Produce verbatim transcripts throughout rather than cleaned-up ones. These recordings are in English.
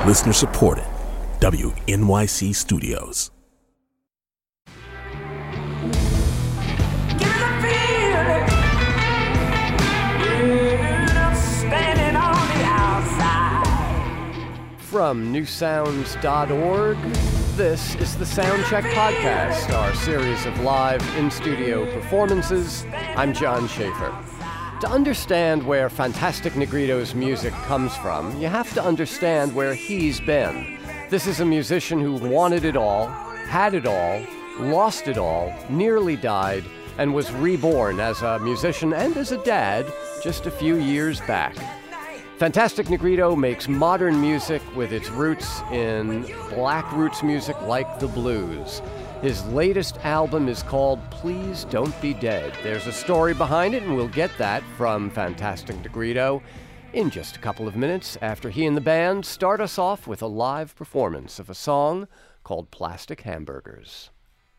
Listener supported. W N Y C Studios. From new sounds dot org, this is the Soundcheck Podcast, our series of live in-studio performances. I'm John Schaefer. To understand where Fantastic Negrito's music comes from, you have to understand where he's been. This is a musician who wanted it all, had it all, lost it all, nearly died, and was reborn as a musician and as a dad just a few years back. Fantastic Negrito makes modern music with its roots in black roots music like the blues. His latest album is called Please Don't Be Dead. There's a story behind it, and we'll get that from Fantastic Negrito in just a couple of minutes after he and the band start us off with a live performance of a song called Plastic Hamburgers.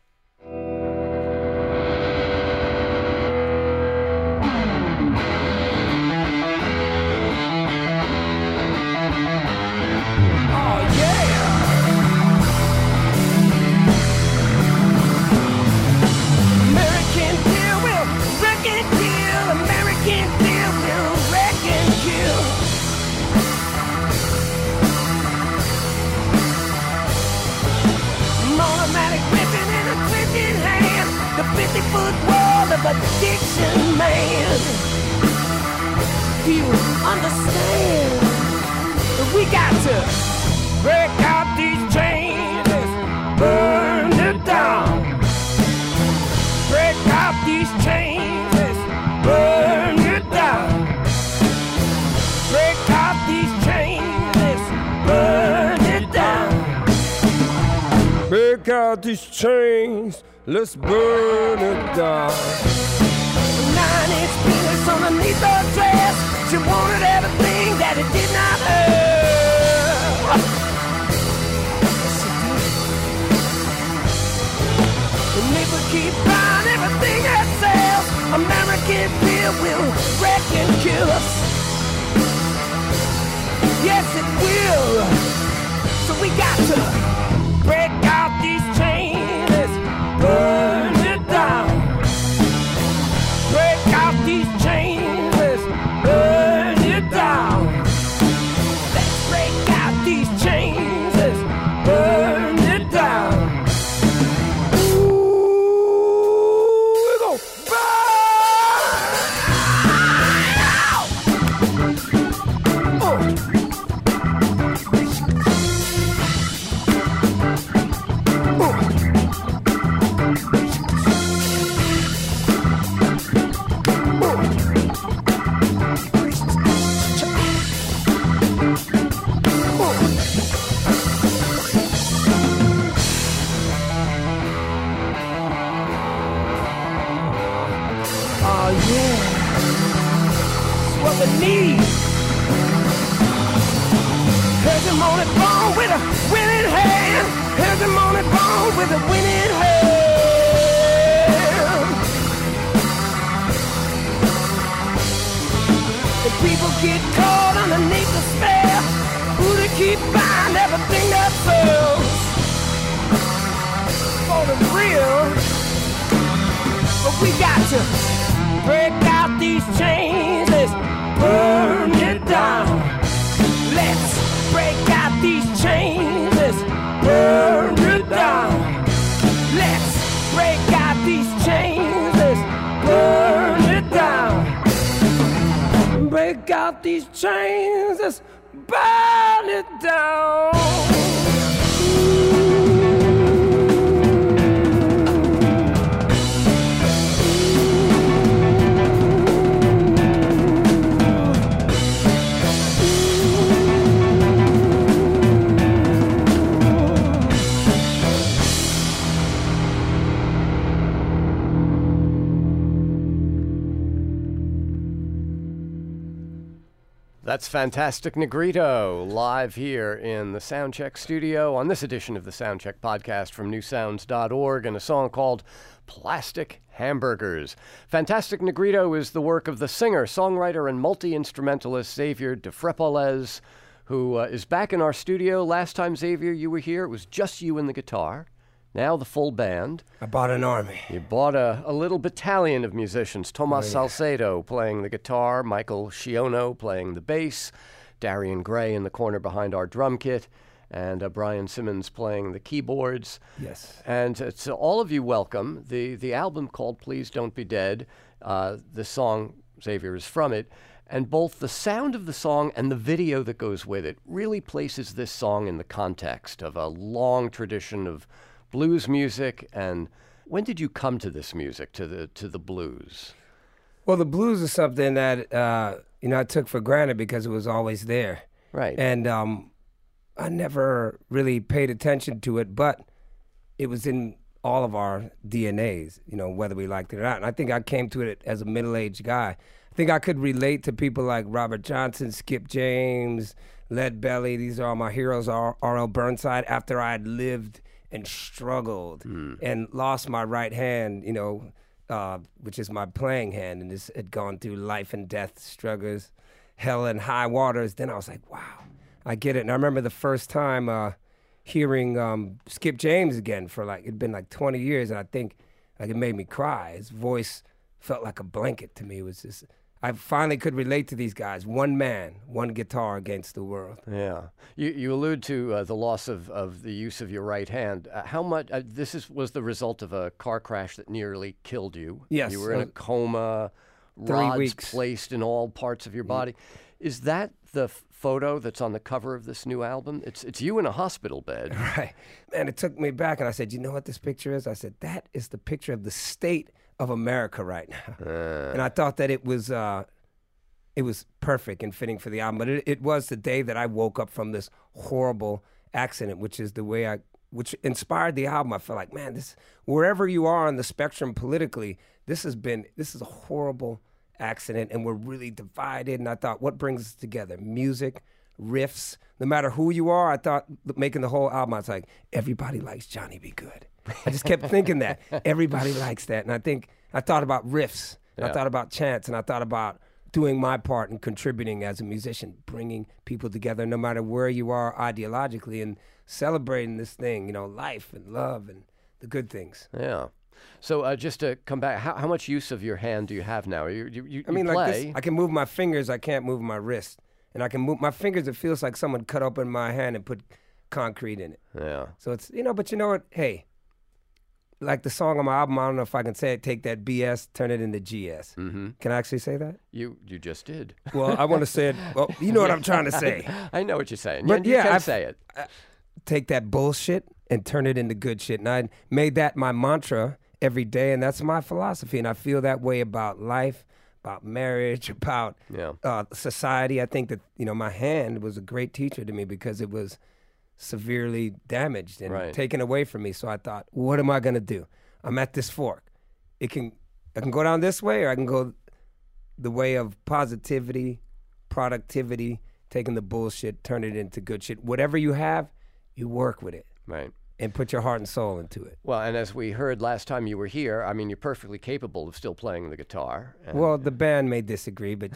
fifty-foot wall of addiction, man. Do you understand? We got to break out these chains, burn it down. Break out these chains, burn it down. Break out these chains, burn it down. Break out these chains. Let's burn it down. Nine-inch penis underneath her dress. She wanted everything that it did not have. The neighbor keep buying everything that sells. American beer will wreck and kill us. Yes, it will. So we got to break out these chains. Burn it down. Break out these chains. Burn it down. Let's break out these chains. Burn it down. Ooh, we're gonna burn out. Oh. With a winning hand. And people get caught underneath the spell. Who to keep buying everything that sells. For the real. But we got to break out these chains. Let's burn it down. Let's break out these chains. Let's burn it down. Let's break out these chains, let's burn it down. Break out these chains, let's burn it down. That's Fantastic Negrito, live here in the Soundcheck studio on this edition of the Soundcheck Podcast from new sounds dot org, and a song called Plastic Hamburgers. Fantastic Negrito is the work of the singer, songwriter, and multi-instrumentalist Xavier de Frepolez, who uh, is back in our studio. Last time, Xavier, you were here, it was just you and the guitar. Now the full band. I bought an army. You bought a, a little battalion of musicians. Tomas Oh, yeah. Salcedo playing the guitar, Michael Shiono playing the bass, Darian Gray in the corner behind our drum kit, and uh, Brian Simmons playing the keyboards. Yes. And uh, so all of you welcome. The, the album called Please Don't Be Dead, uh, the song, Xavier, is from it. And both the sound of the song and the video that goes with it really places this song in the context of a long tradition of blues music. And when did you come to this music, to the to the blues? Well, the blues is something that uh, you know I took for granted because it was always there, Right. and um, I never really paid attention to it, but it was in all of our D N As, you know, whether we liked it or not. And I think I came to it as a middle-aged guy. I think I could relate to people like Robert Johnson, Skip James, Lead Belly. These are all my heroes. R L Burnside. After I had lived and struggled mm. and lost my right hand, you know, uh, which is my playing hand, and this had gone through life and death struggles, hell and high waters. Then I was like, wow, I get it. And I remember the first time uh, hearing um, Skip James again for like, it'd been like twenty years, and I think like it made me cry. His voice felt like a blanket to me. It was just, I finally could relate to these guys. One man, one guitar against the world. Yeah. You you allude to uh, the loss of, of the use of your right hand. Uh, how much, uh, this is was the result of a car crash that nearly killed you. Yes. You were in a coma, Three rods weeks. placed in all parts of your body. Is that the f- photo that's on the cover of this new album? It's it's you in a hospital bed. Right. And it took me back, and I said, you know what this picture is? I said, that is the picture of the state of America right now. Uh. And I thought that it was uh, it was perfect and fitting for the album. But it, it was the day that I woke up from this horrible accident, which is the way I, which inspired the album. I felt like, man, this, wherever you are on the spectrum politically, this has been, this is a horrible accident, and we're really divided. And I thought, what brings us together? Music, riffs, no matter who you are. I thought making the whole album, I was like, everybody likes Johnny B. Goode. I just kept thinking that. Everybody likes that. And I think, I thought about riffs, and Yeah. I thought about chants, and I thought about doing my part and contributing as a musician, bringing people together no matter where you are ideologically, and celebrating this thing, you know, life and love and the good things. Yeah. So uh, just to come back, how, how much use of your hand do you have now? You, you, you, I mean, you like play. this, I can move my fingers, I can't move my wrist. And I can move my fingers, it feels like someone cut open my hand and put concrete in it. Yeah. So it's, you know, but you know what? Hey, like the song on my album, I don't know if I can say it, take that B S, turn it into G S. Mm-hmm. Can I actually say that? You you just did. Well, I want to say it, well, you know what I'm trying to say. I know what you're saying. But you, you yeah, can I've- say it. Take that bullshit and turn it into good shit. And I made that my mantra every day, and that's my philosophy. And I feel that way about life, about marriage, about Yeah. uh, society. I think that, you know, my hand was a great teacher to me because it was severely damaged and Right. taken away from me. So I thought, what am I going to do? I'm at this fork. It can, I can go down this way, or I can go the way of positivity, productivity, taking the bullshit, turn it into good shit. Whatever you have, you work with it Right. and put your heart and soul into it. Well, and as we heard last time you were here, I mean, you're perfectly capable of still playing the guitar. And Well, the band may disagree, but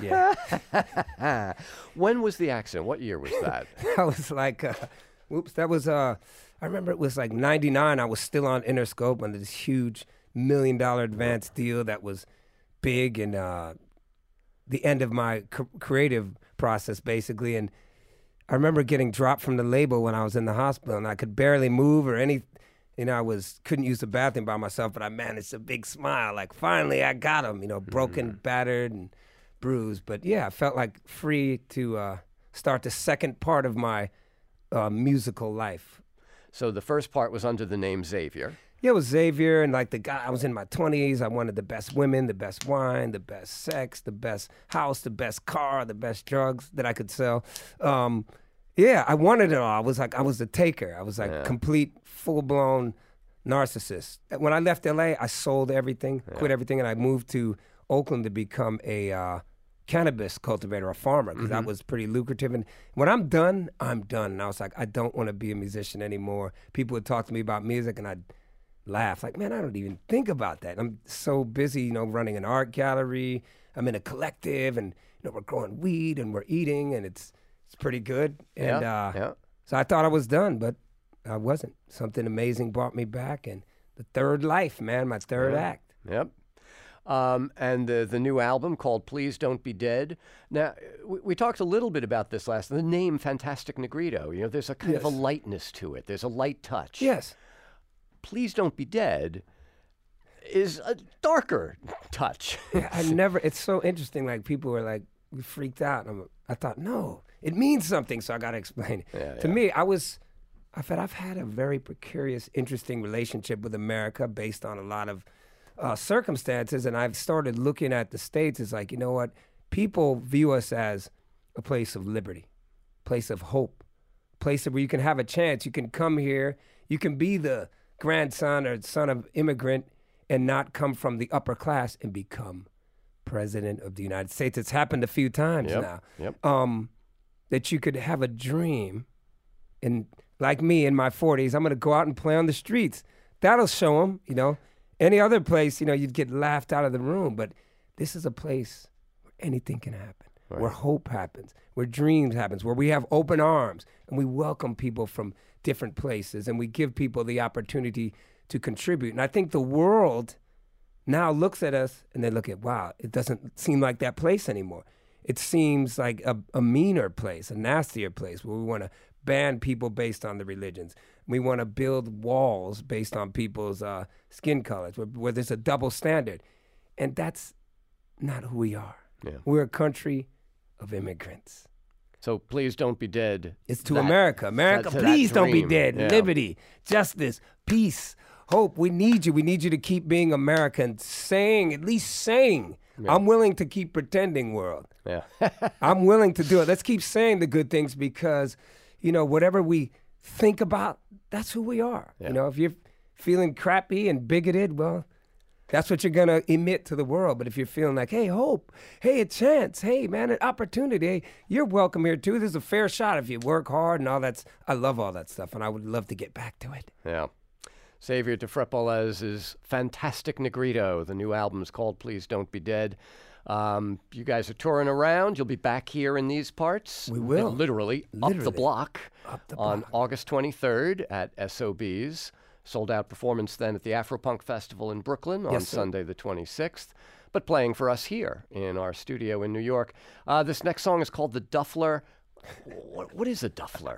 yeah. when was the accident? What year was that? That was like, uh, whoops, that was, uh, I remember it was like ninety-nine. I was still on Interscope under this huge million dollar advance deal that was big, and uh, the end of my c- creative process, basically. And I remember getting dropped from the label when I was in the hospital, and I could barely move or any, you know, I was couldn't use the bathroom by myself, but I managed a big smile, like finally I got him, you know, broken, Mm-hmm. battered, and bruised. But yeah, I felt like free to uh, start the second part of my uh, musical life. So the first part was under the name Xavier. Yeah, it was Xavier, and like the guy, I was in my twenties. I wanted the best women, the best wine, the best sex, the best house, the best car, the best drugs that I could sell. Um, yeah, I wanted it all. I was like, I was the taker. I was like Yeah. complete, full-blown narcissist. When I left L A, I sold everything, quit everything, and I moved to Oakland to become a uh, cannabis cultivator, a farmer, because that was pretty lucrative. And when I'm done, I'm done. And I was like, I don't want to be a musician anymore. People would talk to me about music, and I'd laugh like, man, I don't even think about that. I'm so busy, you know, running an art gallery. I'm in a collective, and you know, we're growing weed and we're eating, and it's it's pretty good. And Yeah, uh, yeah. so I thought I was done, but I wasn't. Something amazing brought me back, and the third life, man, my third Yeah. act. Yep. Um, and the, the new album called Please Don't Be Dead. Now, we, we talked a little bit about this last. The name Fantastic Negrito, you know, there's a kind of a Yes. lightness to it. There's a light touch. Yes. Please Don't Be Dead is a darker touch. I never, it's so interesting. Like, people were like, we freaked out. And I'm, I thought, no, it means something, so I got to explain it. Yeah, to yeah. me, I was, I thought I've had a very precarious, interesting relationship with America based on a lot of uh, circumstances, and I've started looking at the States as like, you know what? People view us as a place of liberty, place of hope, place where you can have a chance. You can come here, you can be the grandson or son of immigrant and not come from the upper class and become president of the United States. It's happened a few times Yep, now. yep. Um, that you could have a dream, and like me in my forties, I'm going to go out and play on the streets. That'll show them, you know. Any other place, you know, you'd get laughed out of the room. But this is a place where anything can happen, Right. where hope happens, where dreams happens, where we have open arms, and we welcome people from different places, and we give people the opportunity to contribute. And I think the world now looks at us and they look at, wow, it doesn't seem like that place anymore. It seems like a, a meaner place, a nastier place where we want to ban people based on the religions. We want to build walls based on people's uh, skin colors, where, where there's a double standard. And that's not who we are. Yeah. We're a country of immigrants. So Please Don't Be Dead. It's to that- America. America, to that please don't be dream. dead. Yeah. Liberty, justice, peace, hope. We need you. We need you to keep being American, saying, at least saying, I'm willing to keep pretending, world. Yeah. I'm willing to do it. Let's keep saying the good things because, you know, whatever we think about, that's who we are. Yeah. You know, if you're feeling crappy and bigoted, well, that's what you're going to emit to the world. But if you're feeling like, hey, hope, hey, a chance, hey, man, an opportunity, hey, you're welcome here too. There's a fair shot if you work hard and all that. I love all that stuff, and I would love to get back to it. Yeah. Xavier de Frepolez's Fantastic Negrito. The new album's called Please Don't Be Dead. Um, you guys are touring around. You'll be back here in these parts. We will. Literally, up the Literally. block Up the on block. August twenty-third at S O B's. Sold out performance then at the Afropunk Festival in Brooklyn on Yes, sir. Sunday the twenty-sixth. But playing for us here in our studio in New York. Uh, this next song is called The Duffler. What, what is a Duffler?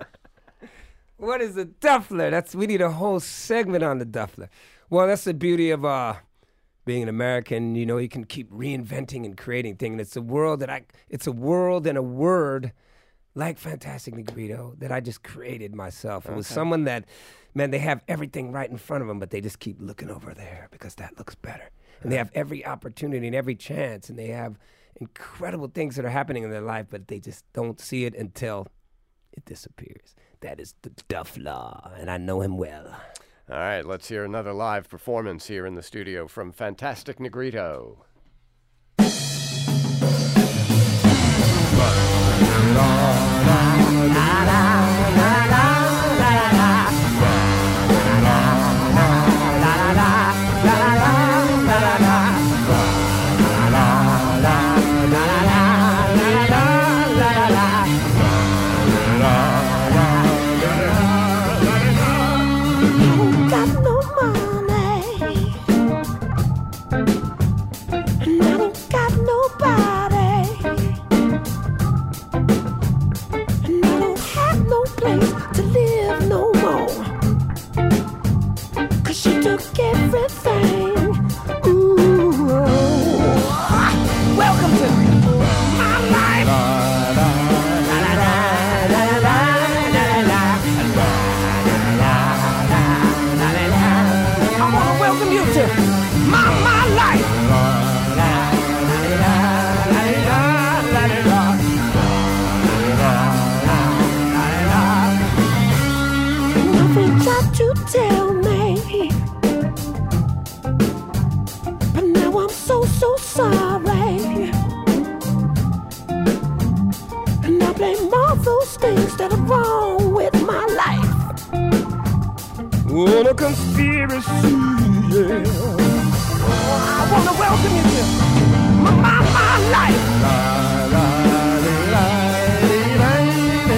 What is a duffler? That's we need a whole segment on the duffler. Well, that's the beauty of uh, being an American. You know, you can keep reinventing and creating things. And it's a world that I, it's a world and a word like Fantastic Negrito that I just created myself. It was someone that, man, they have everything right in front of them, but they just keep looking over there because that looks better. And they have every opportunity and every chance, and they have incredible things that are happening in their life, but they just don't see it until it disappears. That is the Duffler, and I know him well. All right, let's hear another live performance here in the studio from Fantastic Negrito. Got no money, and I don't got nobody, and I don't have no place to live no more. 'Cause she took everything. Ooh, welcome to my life. La, la, la, la, la, la, la, la. I wanna welcome you to my my life. Nothing tried to tell me, but now I'm so so sorry, and I blame all those things that are wrong with my life. What a conspiracy, yeah. I wanna welcome you to my, my, my life.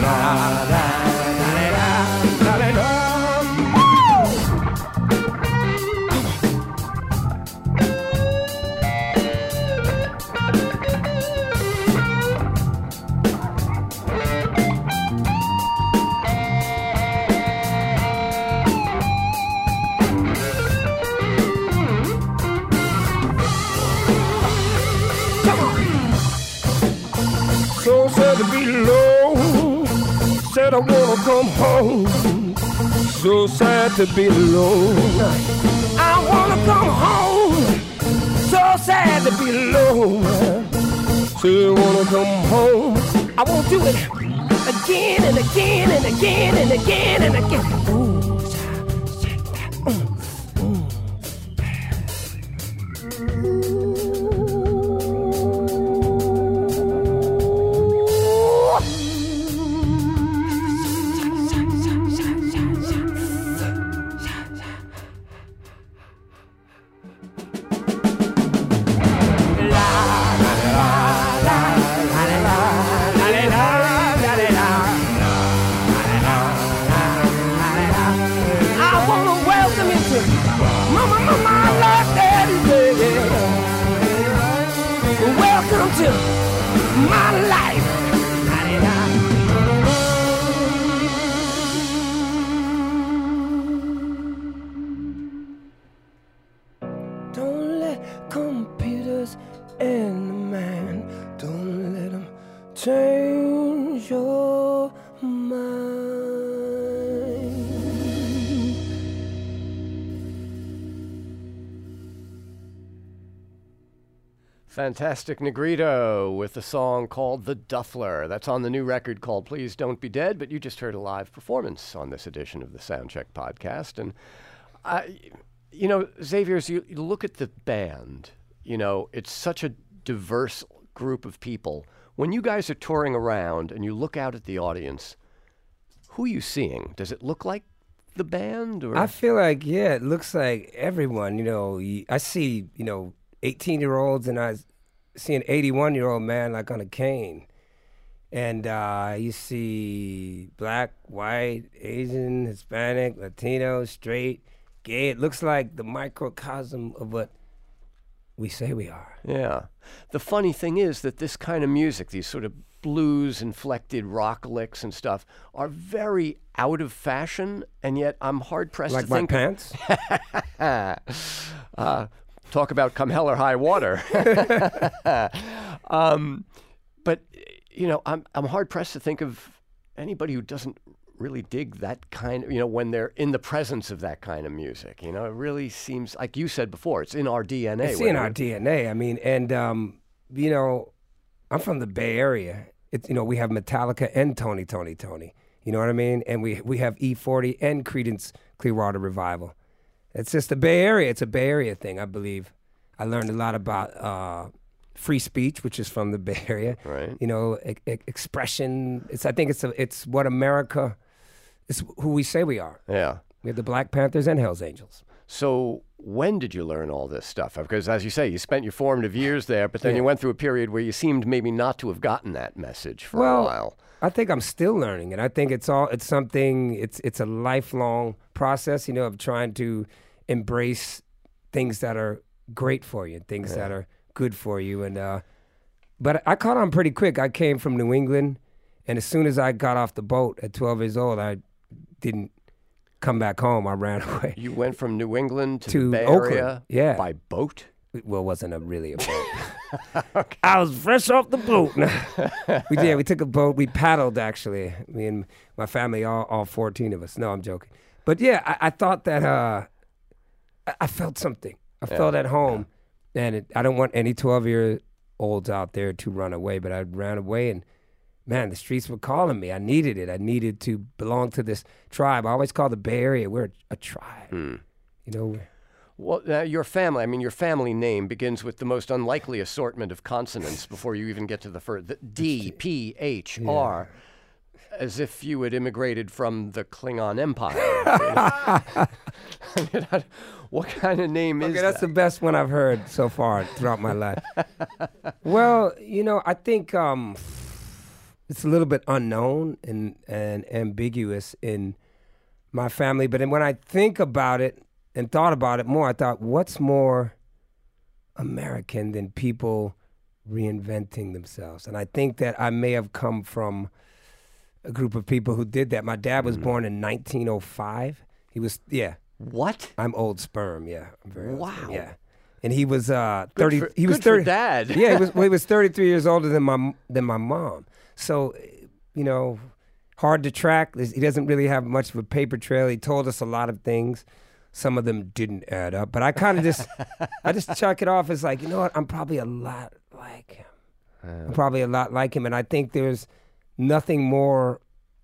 So sad to be alone. Said I wanna come home. So sad to be alone. I wanna come home. So sad to be alone. Said I wanna come home. I won't do it again and again and again and again and again. Ooh. Don't let computers and the man, don't let them change your mind. Fantastic Negrito with a song called The Duffler. That's on the new record called Please Don't Be Dead, but you just heard a live performance on this edition of the Soundcheck podcast. And I... You know, Xavier, as you, you look at the band, you know, it's such a diverse group of people. When you guys are touring around and you look out at the audience, who are you seeing? Does it look like the band? Or? I feel like, yeah, it looks like everyone. You know, I see, you know, eighteen-year-olds and I see an eighty-one-year-old man like on a cane. And uh, you see black, white, Asian, Hispanic, Latino, straight, gay. It looks like the microcosm of what we say we are. Yeah. The funny thing is that this kind of music, these sort of blues-inflected rock licks and stuff, are very out of fashion, and yet I'm hard-pressed like to think... Like my pants? uh, talk about come hell or high water. um, but, you know, I'm, I'm hard-pressed to think of anybody who doesn't really dig that kind of, you know, when they're in the presence of that kind of music. You know, it really seems, like you said before, it's in our D N A. It's in our D N A. I mean, and, um, you know, I'm from the Bay Area. It's, you know, we have Metallica and Tony, Tony, Tony. You know what I mean? And we we have E forty and Creedence Clearwater Revival. It's just the Bay Area. It's a Bay Area thing, I believe. I learned a lot about uh, free speech, which is from the Bay Area. Right. You know, e- e- expression. It's I think it's a, it's what America... It's who we say we are. Yeah. We have the Black Panthers and Hells Angels. So when did you learn all this stuff? Because as you say, you spent your formative years there, but then yeah. you went through a period where you seemed maybe not to have gotten that message for well, a while. I think I'm still learning, and I think it's all it's something. It's it's a lifelong process, you know, of trying to embrace things that are great for you, things yeah. that are good for you. And uh, but I caught on pretty quick. I came from New England, and as soon as I got off the boat at twelve years old, I didn't come back home. I ran away. You went from New England to, to the Bay Oakland. Area yeah. by boat? Well, it wasn't a really a boat. Okay. I was fresh off the boat. we did. We took a boat. We paddled, actually. Me and my family, all, all fourteen of us. No, I'm joking. But yeah, I, I thought that uh, I, I felt something. I yeah. felt at home. Yeah. And it, I don't want any twelve-year-olds out there to run away, but I ran away and man, the streets were calling me. I needed it. I needed to belong to this tribe. I always call the Bay Area, we're a, a tribe. Hmm. You know? Well, uh, your family, I mean, your family name begins with the most unlikely assortment of consonants before you even get to the first. The D, P, H, yeah. R, as if you had immigrated from the Klingon Empire. I mean, what kind of name okay, is that? Okay, that's the best one I've heard so far throughout my life. Well, you know, I think... Um, it's a little bit unknown and, and ambiguous in my family. But then when I think about it and thought about it more, I thought, what's more American than people reinventing themselves? And I think that I may have come from a group of people who did that. My dad was mm. born in nineteen oh five. He was, yeah. What? I'm old sperm, yeah. I'm very old wow. sperm, yeah. And he was uh, thirty. Good for, he was good thirty. For Dad. yeah, he was. Well, he was thirty-three years older than my than my mom. So, you know, hard to track. He doesn't really have much of a paper trail. He told us a lot of things. Some of them didn't add up, but I kind of just, I just chuck it off as like, you know what? I'm probably a lot like him. Uh, I'm probably a lot like him, and I think there's nothing more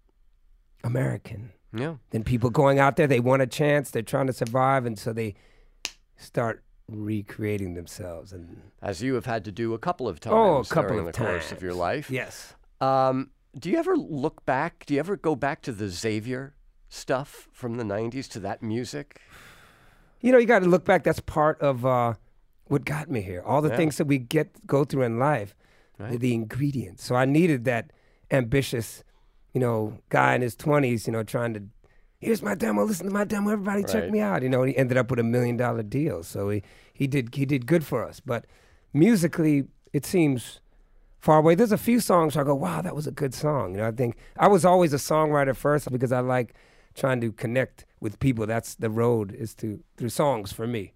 American yeah. than people going out there. They want a chance. They're trying to survive, and so they start recreating themselves. And as you have had to do a couple of times oh, a couple during of the times. course of your life. Yes. Um, do you ever look back? Do you ever go back to the Xavier stuff from the nineties, to that music? You know, you got to look back. That's part of uh, what got me here. All the yeah. things that we get go through in life, right. the, the ingredients. So I needed that ambitious, you know, guy in his twenties, you know, trying to, here's my demo, listen to my demo, everybody check right. me out. You know, he ended up with a million dollar deal. So he, he did he did good for us. But musically, it seems far away. There's a few songs where I go, wow, that was a good song. You know, I think I was always a songwriter first because I like trying to connect with people. That's the road, is to through songs for me.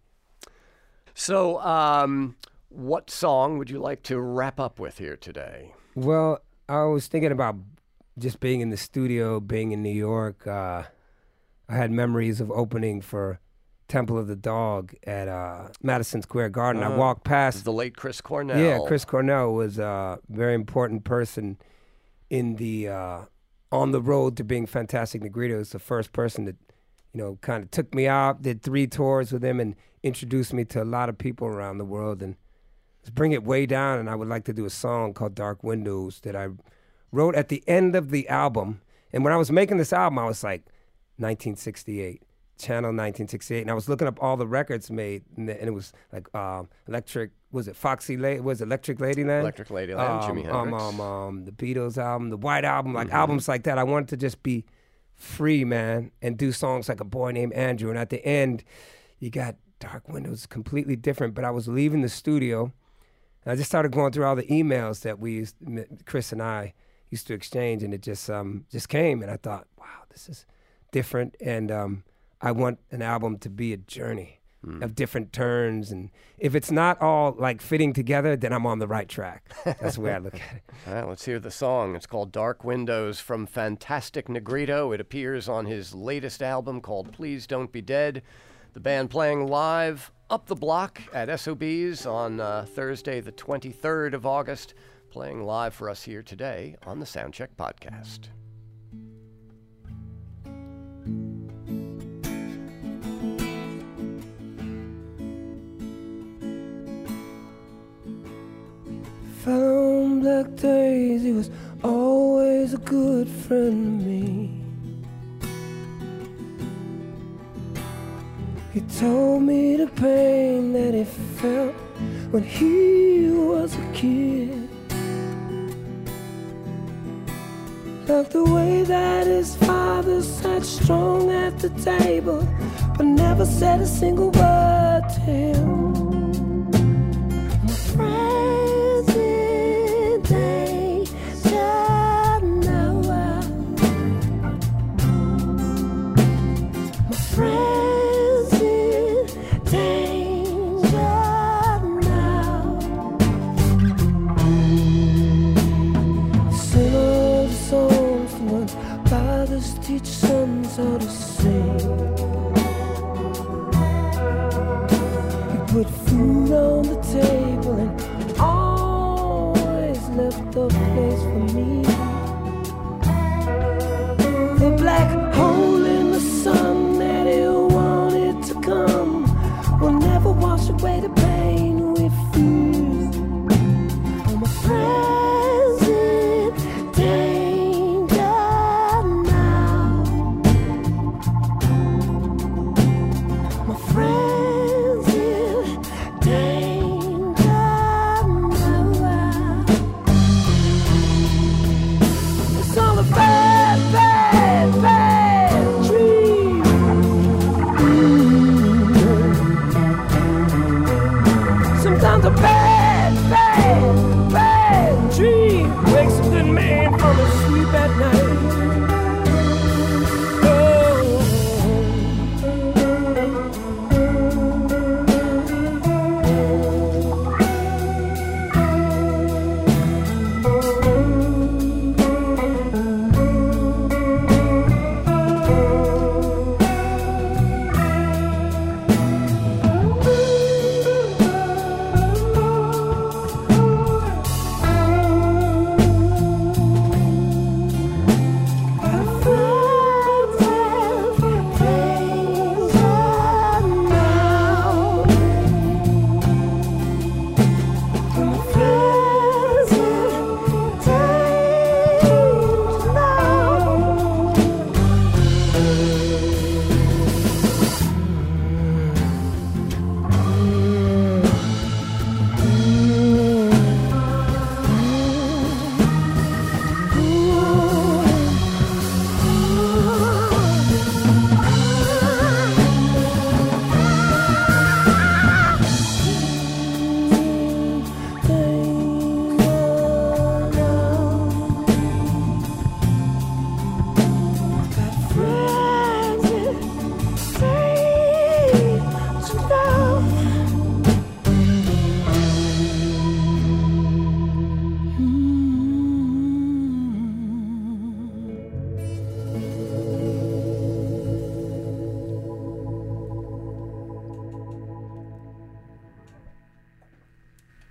So um, what song would you like to wrap up with here today? Well, I was thinking about just being in the studio, being in New York. Uh, I had memories of opening for Temple of the Dog at uh, Madison Square Garden. Uh, I walked past the late Chris Cornell. Yeah, Chris Cornell was a very important person in the uh, on the road to being Fantastic Negrito. He was the first person that, you know, kind of took me out, did three tours with him, and introduced me to a lot of people around the world. And let's bring it way down. And I would like to do a song called Dark Windows that I wrote at the end of the album. And when I was making this album, I was like, nineteen sixty-eight. Channel nineteen sixty-eight, and I was looking up all the records made, and, the, and it was like um, Electric, was it Foxy Lady, was it Electric Ladyland? Electric Ladyland, um, Jimi um, Hendrix. Um, um, the Beatles album, the White Album, like mm-hmm. albums like that. I wanted to just be free, man, and do songs like A Boy Named Andrew, and at the end, you got Dark Windows, completely different, but I was leaving the studio, and I just started going through all the emails that we used, Chris and I used to exchange, and it just um, just came, and I thought, wow, this is different, and um, I want an album to be a journey mm. of different turns, and if it's not all like fitting together, then I'm on the right track. That's the way I look at it. All right, let's hear the song. It's called Dark Windows from Fantastic Negrito. It appears on his latest album called Please Don't Be Dead. The band playing live up the block at S O B's on uh, Thursday, the twenty-third of August, playing live for us here today on the Soundcheck Podcast. Found Black Daisy was always a good friend to me. He told me the pain that he felt when he was a kid. Loved the way that his father sat strong at the table, but never said a single word to him. My friends in danger now. My friends in danger now. Sing all the songs the ones fathers teach sons how to sing. Put food on the table and always left a place for me. The black hole in the sun that he wanted to come will never wash away the pain we feel. Oh, my friends in danger now. My friends.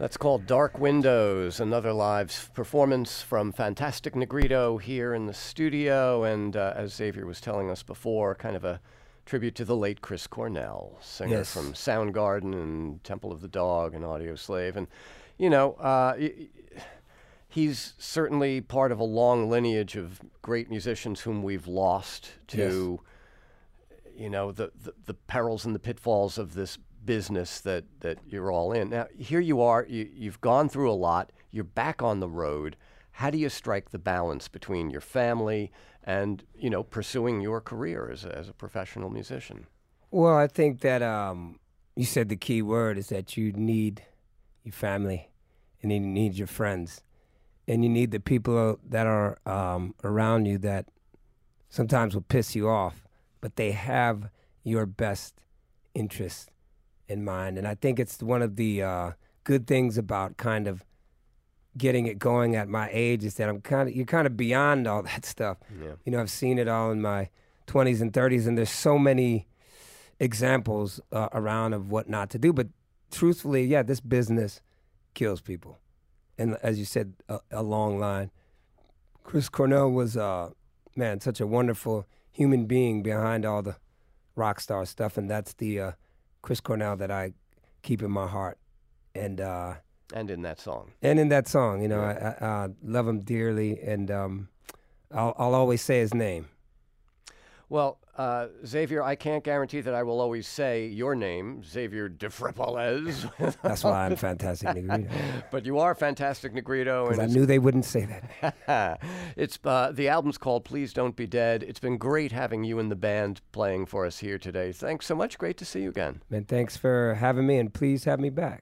That's called Dark Windows, another live performance from Fantastic Negrito here in the studio. And uh, as Xavier was telling us before, kind of a tribute to the late Chris Cornell, singer Yes. from Soundgarden and Temple of the Dog and Audioslave. And, you know, uh, y- he's certainly part of a long lineage of great musicians whom we've lost to, you know, the, the, the perils and the pitfalls of this business that, that you're all in. Now, here you are, you, you've gone through a lot, you're back on the road. How do you strike the balance between your family and, you know, pursuing your career as a, as a professional musician? Well, I think that um, you said the key word is that you need your family and you need your friends. And you need the people that are um, around you that sometimes will piss you off, but they have your best interest in mind. And I think it's one of the uh, good things about kind of getting it going at my age is that I'm kind of you're kind of beyond all that stuff. Yeah. You know, I've seen it all in my twenties and thirties, and there's so many examples uh, around of what not to do. But truthfully, yeah, this business kills people. And as you said, a, a long line. Chris Cornell was, uh, man, such a wonderful human being behind all the rock star stuff, and that's the uh, Chris Cornell that I keep in my heart. And uh, And in that song. and in that song, you know, I, I, I love him dearly, and um, I'll, I'll always say his name. Well, uh, Xavier, I can't guarantee that I will always say your name, Xavier de Fripoles. That's why I'm Fantastic Negrito. But you are Fantastic Negrito. Because I it's knew they wouldn't say that. it's uh, the album's called Please Don't Be Dead. It's been great having you and the band playing for us here today. Thanks so much. Great to see you again. Man, thanks for having me, and please have me back.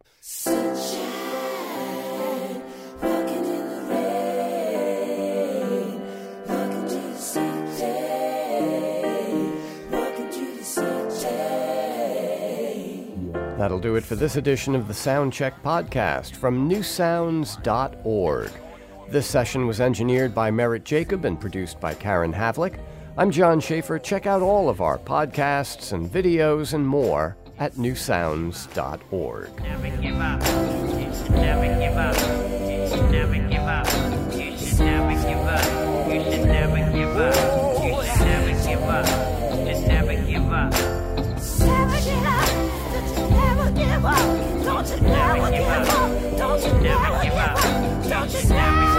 That'll do it for this edition of the Soundcheck podcast from new sounds dot org. This session was engineered by Merritt Jacob and produced by Karen Havlick. I'm John Schaefer. Check out all of our podcasts and videos and more at new sounds dot org. Never give up. You should never give up. You should never give up. You should never give up. You should never give up. You should never give up. You should never give up. Never give up. Don't you never give up. Don't you never give up. Don't you never give up. Don't you never